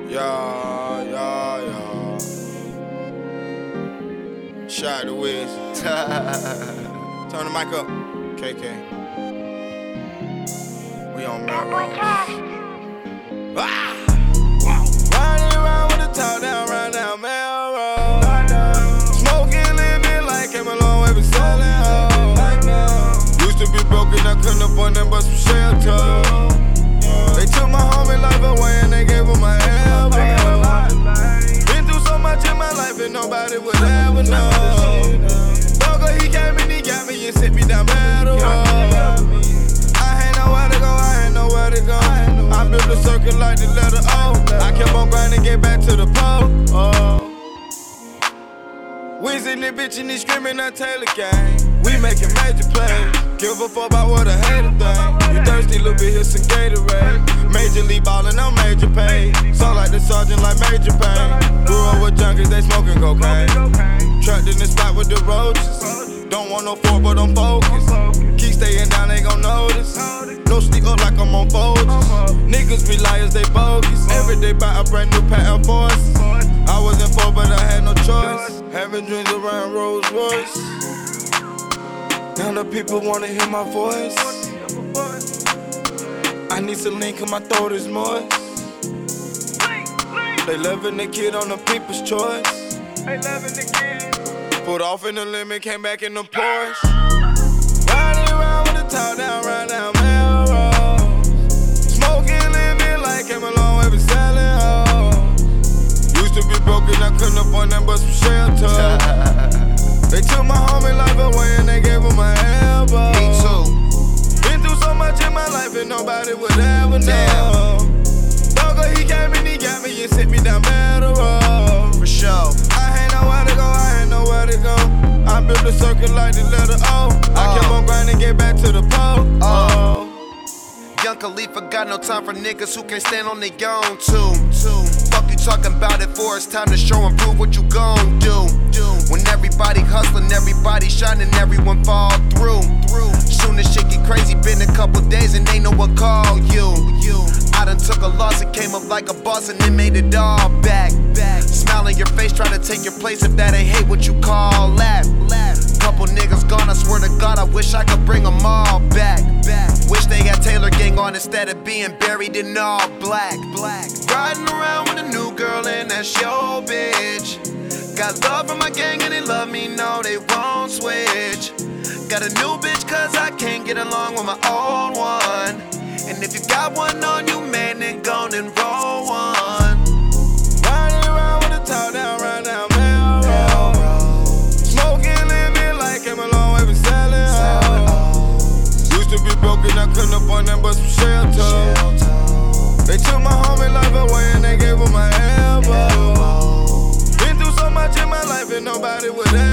Yeah. Shot the Wiz. Turn the mic up. KK. We on Melrose. Riding around with the top down, right down Melrose. Smoking, living like him alone, we been selling hoes. Used to be broken, I couldn't afford nothing but some shelter. They took my homie life away and they gave him my elbow. Been through so much in my life and nobody would ever know. Doggo, he came and he got me and sent me down battle road. I had nowhere to go. I built a circle like the letter O. I kept on grinding, get back to the pole. Weezy the bitch and he screaming that Taylor gang. We making major plays. Give a fuck about what a hater think. You thirsty, little bit, here's some Gatorade. Major league ballin', I'm major paid. So like the sergeant, like Major Payne. Grew up with junkies, they smoking cocaine. Trapped in the spot with the roaches. Don't want no fork, but I'm focused. Keep staying down, they gon' notice. No sleep up like I'm on Folgers. Niggas be liars, they bogus. Every day buy a brand new pair of forces. I wasn't full, but I had no choice. Having dreams around Rolls Royce. Now the people wanna hear my voice. I need some lean 'cause my throat is moist. They loving the kid on the people's choice. Put off in the limit, came back in the Porsche. Riding around with the top down, right down Melrose. Smoking, living like him alone, we been selling hoes. Used to be broken, I couldn't afford nothing but some shelter. They took my homie life away and they gave him my elbow. Me too. Been through so much in my life and nobody would ever know. Doggo, he came and he got me and sent me down battle road. For sure. I had nowhere to go. I built a circle like the letter O. I kept on grinding, get back to the pole. Young Khalifa got no time for niggas who can't stand on their own too. Fuck you talking about it for, it's time to show and prove what you gon' do. When everybody hustling, everybody shining, everyone fall through. Soon as shit get crazy, been a couple days and ain't no one call you. I done took a loss and came up like a boss and then made it all back. Smile in your face, try to take your place if that ain't hate what you call that. Couple niggas gone, I swear to God, I wish I could bring them all back. Wish they had Taylor gang on instead of being buried in all black. Riding around with a new girl and that's your bitch. Got love from my gang and they love me, no they won't switch. Got a new bitch cause I can't get along with my old one. And if you got one on you, man, then go and roll one. Riding around with the top down, right down Melrose. Smoking, living like him alone, we been selling hoes. Used to be broken, I couldn't afford nothing but some shelter. They took my homie life away and they gave him my elbow. Been through so much in my life and nobody would ever